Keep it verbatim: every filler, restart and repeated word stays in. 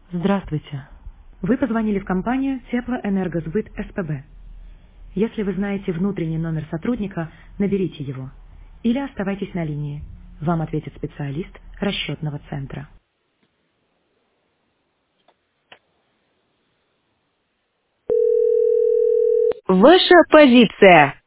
Здравствуйте. Вы позвонили в компанию Теплоэнергосбыт СПБ. Если вы знаете внутренний номер сотрудника, наберите его. Или оставайтесь на линии. Вам ответит специалист расчетного центра. Ваша позиция.